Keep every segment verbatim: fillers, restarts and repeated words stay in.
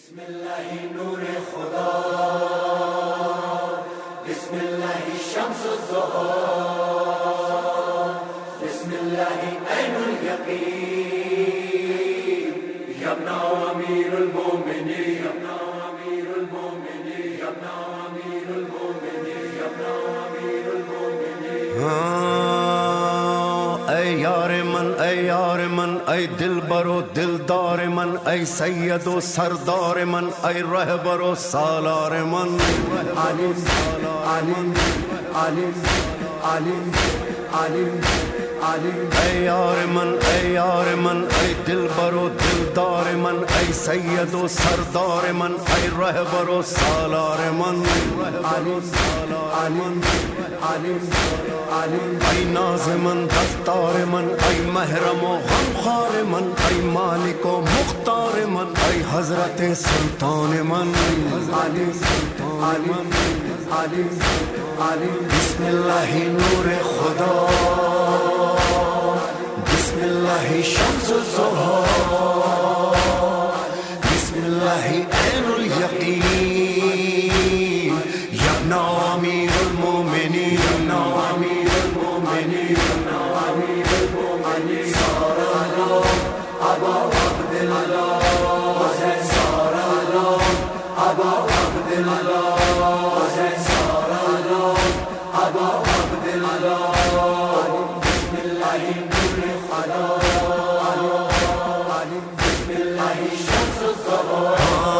بسم اللہ نور خدا، بسم اللہ شمس الظہر، بسم اللہ عین الیقین، یا ابن امیر المومنین، یا ابن امیر المومنین، یا ابن امیر المومنین، یا ابن امیر المومنین۔ اے یار من، اے یار من، اے دل برو دلدار من، اے سید و سردار من، اے رہبر و سالار من، عالم عالم عالم عالم عالم عالم۔ اے یار من، اے یار من، اے دل برو دلدار من، اے سید و سردار من، اے رہبر و سالار من، عالم عالم عالم عالم۔ اے ناز من دستار من، اے محرم و غمخوار من، اے مالک و مختار من، اے حضرت سلطان من، عالم عالم عالم عالم۔ بسم اللہ نور خدا، بسم اللہ شمس الظہر، بسم اللہ عین الیقین، یا ابن امیر المومنین، یا ابن امیر المومنین، یا ابن امیر المومنین۔ سارا ابا عبداللہ حسین، سارا ابا عبداللہ حسین، سارا ابا عبداللہ۔ بسم اللہ نور خدا، بسم اللہ شمس الظہر۔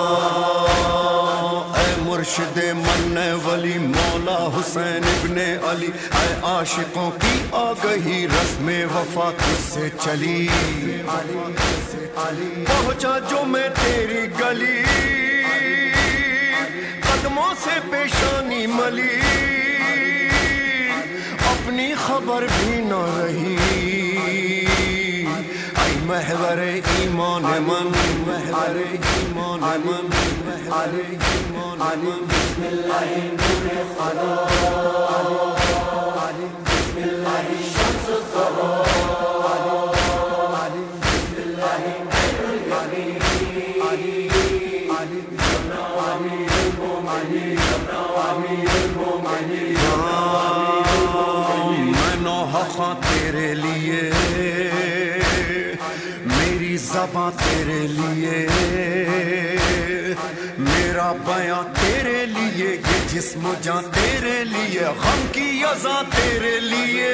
اے مرشد من ولی مولا حسین ابن علی، اے عاشقوں کی آگہی رسم وفا تجھ سے چلی، پہنچا جو میں تیری گلی، قدموں سے پیشانی ملی، اپنی خبر بھی نہ رہی، اے محور ایمان من، محور ایمان من، محور ایمان من۔ بسم اللہ نور خدا، بسم اللہ شمس الظہر، بسم اللہ عین الیقین، یا ابن امیر المومنین، یا ابن امیر المومنین۔ میں نوحہ تیرے لیے، میری زباں تیرے لیے، میرا بیاں تیرے لیے، یہ جسم جان تیرے لیے، غم کی اذاں تیرے لیے،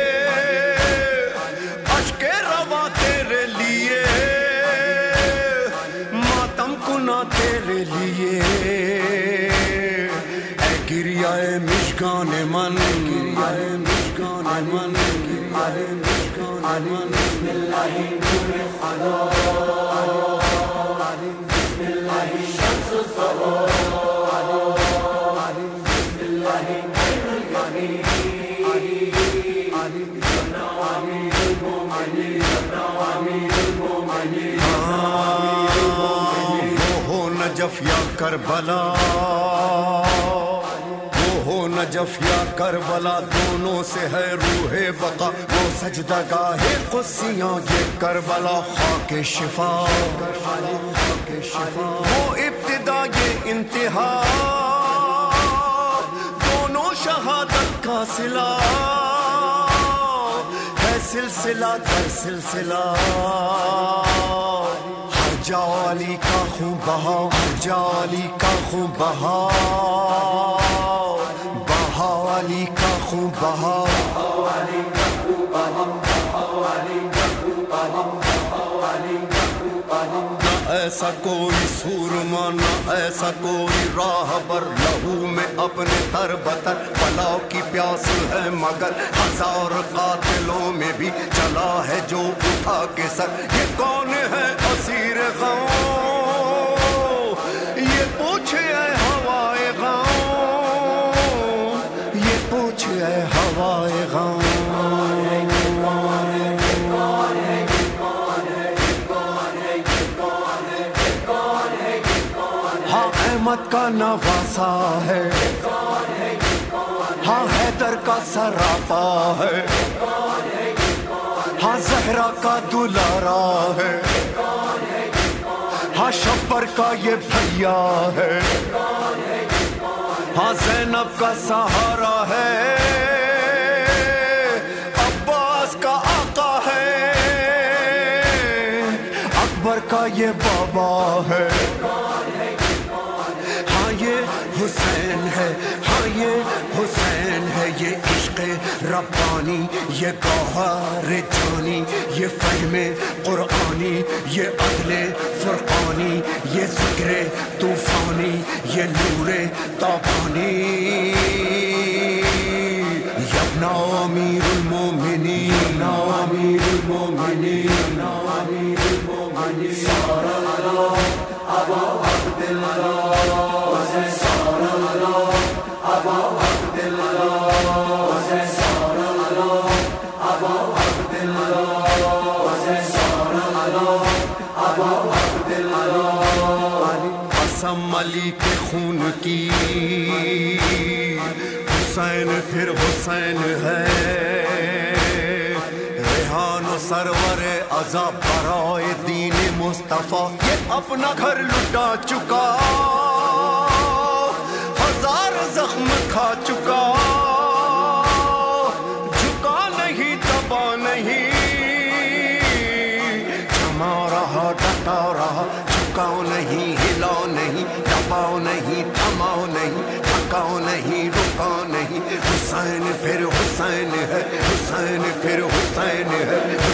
اشک رواں تیرے لیے، ماتم کنا تیرے لیے، اے گریہ مشکان من، گریہ مشکان من، گریہ مشکان من۔ بسم اللہ نور خدا، بسم اللہ شمس الظہر، بسم اللہ عین الیقین، یا ابن امیر المومنین، یا ابن امیر المومنین۔ وہ ہو نجف یا کربلا، وہ ہو نجف یا کربلا، دونوں سے ہے روح بقا، وہ سجدہ گاہ قدسیاں یہ کربلا، خاک شفا، خاک شفا، وہ ابتدا یہ انتہا، دونوں شہادت کا صلہ، ہے سلسلہ در سلسلہ، ہر جا علی کا خون بہا، ہر جا علی کا خون بہا، بہا علی کا خون بہا، نہ ایسا کوئی سورما، نہ ایسا کوئی راہبر، لہو میں اپنے تر بتر، بلاؤ کی پیاس ہے مگر ہزار قاتلوں میں بھی چلا ہے جو اٹھا کے سر، یہ کون ہے اسیر غم، یہ پوچھے اے ہوائے غم، یہ پوچھے اے ہوائے غم۔ ہاں احمد کا نواسا ہے، ہاں حیدر کا سراپا ہے، ہاں زہرا کا دلارا ہے، ہاں شبر کا یہ بھیا ہے، ہاں زینب کا سہارا ہے، عباس کا آقا ہے، اکبر کا یہ بابا ہے، ہاں یہ حسین ہے، ہاں یہ حسین ہے، یہ عشق ربانی، یہ گوہر جانی، یہ فہم قرآنی، یہ عدل فرقانی، یہ ذکر طوفانی، یہ نور تابانی، یبنا امیر المومنین، یبنا امیر المومنین، یبنا امیر المومنین، سارا اللہ ابا عبداللہ، سارا اللہ ابا عبداللہ، سارا اللہ ابا عبداللہ، سارا اللہ ابا عبداللہ، قسم علی کے خون کی، حسین پھر حسین ہے، ریحان و سرور عذاب برائے دین مصطفیٰ، یہ اپنا گھر لٹا چکا، ہزار زخم کھا چکا، جھکا نہیں دبا نہیں، جما رہا ڈٹا رہا، جھکاؤ نہیں ہلاؤ نہیں، دباؤ نہیں تھماؤ نہیں، تھکاؤ نہیں رکاؤ نہیں، حسین پھر حسین ہے، حسین پھر حسین ہے،